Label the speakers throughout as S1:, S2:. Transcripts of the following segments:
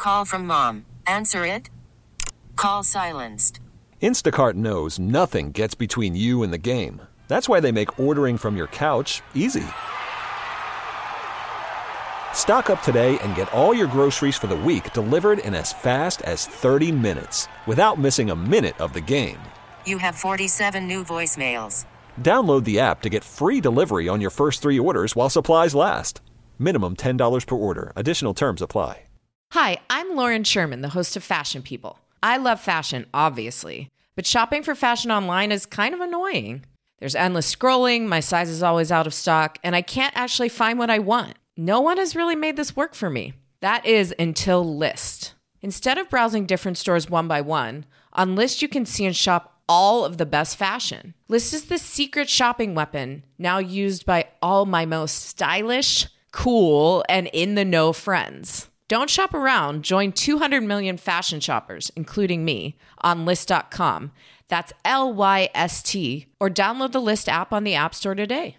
S1: call from mom. Answer it. Call silenced.
S2: Instacart knows nothing gets between you and the game. That's why they make ordering from your couch easy. Stock up today and get all your groceries for the week delivered in as fast as 30 minutes without missing a minute of the game.
S1: You have 47 new voicemails.
S2: Download the app to get free delivery on your first 3 orders while supplies last. Minimum $10 per order. Additional terms apply.
S3: Hi, I'm Lauren Sherman, the host of Fashion People. I love fashion, obviously, but shopping for fashion online is kind of annoying. There's endless scrolling, my size is always out of stock, and I can't actually find what I want. No one has really made this work for me. That is until Lyst. Instead of browsing different stores one by one, on Lyst you can see and shop all of the best fashion. Lyst is the secret shopping weapon now used by all my most stylish, cool, and in-the-know friends. Don't shop around. Join 200 million fashion shoppers, including me, on Lyst.com. That's LYST, or download the Lyst app on the App Store today.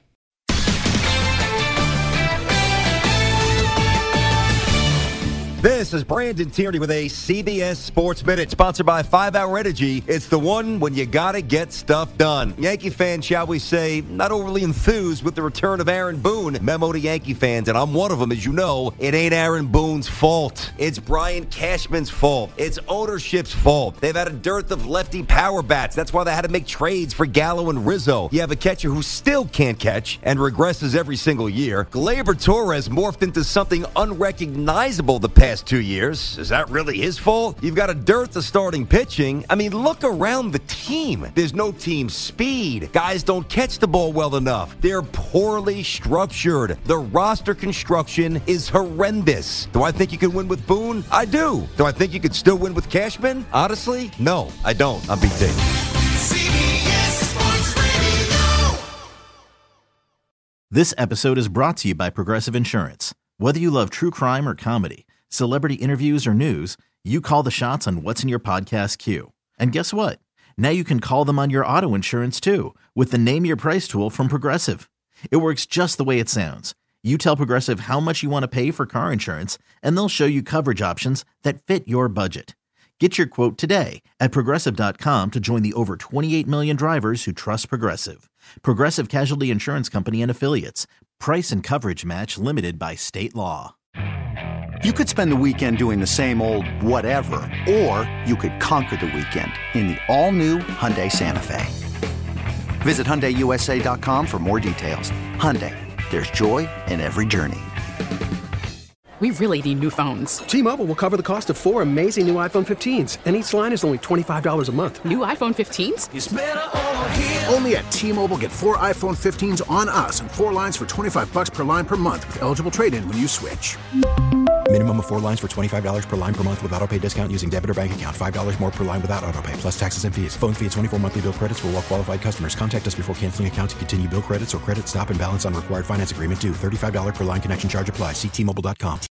S4: This is Brandon Tierney with a CBS Sports Minute, sponsored by 5-Hour Energy. It's the one when you gotta get stuff done. Yankee fans, shall we say, not overly enthused with the return of Aaron Boone. Memo to Yankee fans, and I'm one of them, as you know, it ain't Aaron Boone's fault. It's Brian Cashman's fault. It's ownership's fault. They've had a dearth of lefty power bats. That's why they had to make trades for Gallo and Rizzo. You have a catcher who still can't catch and regresses every single year. Gleyber Torres morphed into something unrecognizable the past 2 years. Is that really his fault? You've got a dearth of starting pitching. I mean, look around the team. There's no team speed. Guys don't catch the ball well enough. They're poorly structured. The roster construction is horrendous. Do I think you can win with Boone? I do. Do I think you could still win with Cashman? Honestly, no, I don't. I'm Big Dave.
S5: CBS Sports Radio.
S6: This episode is brought to you by Progressive Insurance. Whether you love true crime or comedy, celebrity interviews or news, you call the shots on what's in your podcast queue. And guess what? Now you can call them on your auto insurance too with the Name Your Price tool from Progressive. It works just the way it sounds. You tell Progressive how much you want to pay for car insurance, and they'll show you coverage options that fit your budget. Get your quote today at Progressive.com to join the over 28 million drivers who trust Progressive. Progressive Casualty Insurance Company and Affiliates. Price and coverage match limited by state law.
S7: You could spend the weekend doing the same old whatever, or you could conquer the weekend in the all-new Hyundai Santa Fe. Visit HyundaiUSA.com for more details. Hyundai, there's joy in every journey.
S8: We really need new phones.
S9: T-Mobile will cover the cost of 4 amazing new iPhone 15s, and each line is only $25 a month.
S8: New iPhone 15s?
S5: It's better over here.
S10: Only at T-Mobile, get 4 iPhone 15s on us and 4 lines for $25 per line per month with eligible trade-in when you switch.
S11: Minimum of 4 lines for $25 per line per month with autopay discount using debit or bank account. $5 more per line without autopay, plus taxes and fees. Phone fee at 24 monthly bill credits for well-qualified customers. Contact us before canceling account to continue bill credits or credit stop and balance on required finance agreement due. $35 per line connection charge applies. See T-Mobile.com.